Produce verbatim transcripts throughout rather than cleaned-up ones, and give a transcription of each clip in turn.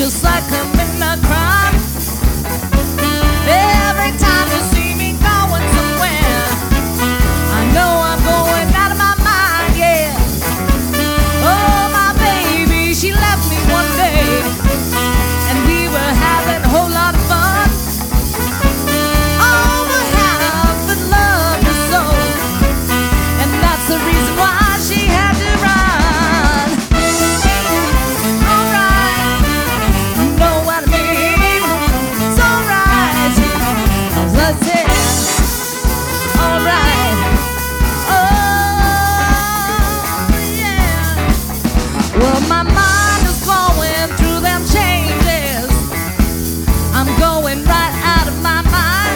just like I'm in a crime. Every time you see me going somewhere, I know I'm going out of my mind, yeah. Oh, my baby, she left me one day, and we were having a whole lot of fun. Oh, but how could love you so? And that's the reason why she had to run. Alright, you know what I mean? It's alright, let's say alright. Oh, yeah. Well, my mind is going through them changes. I'm going right out of my mind.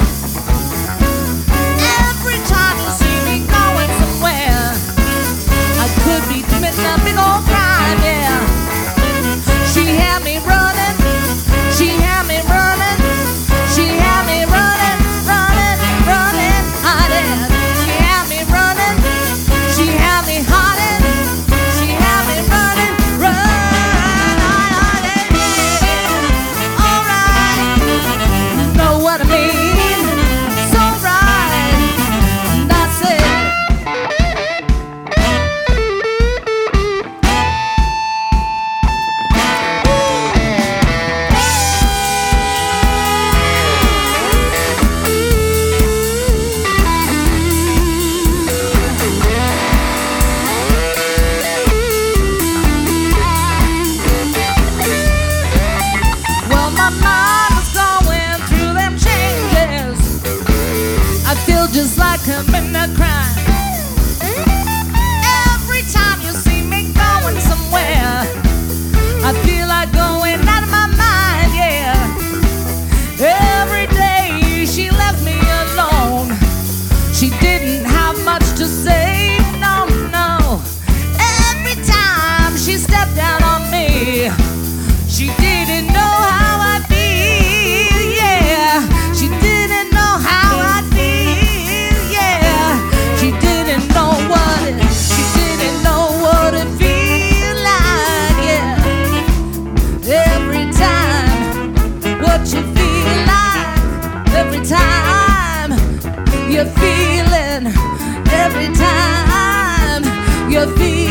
Every time you see me going somewhere, I could be committing a big old crime, yeah. She had me running, she had me running, she had me running, running, running, hiding. She had me running, she had me hiding, she had me running, running, hiding, yeah. Alright, you know what I mean? It's alright, that's it. Well, my mind is going through them changes. I feel just like I'm in a crime. Every time you see me going somewhere, I feel like going out of my mind, yeah. Every day she left me alone. She didn't have much to say, no, no. Every time she stepped down on me, she didn't know how I feel, yeah. She didn't know how I feel, yeah. She didn't know what it, she didn't know what it feel like, yeah. Every time, what you feel like, every time you're feeling, every time you're feeling.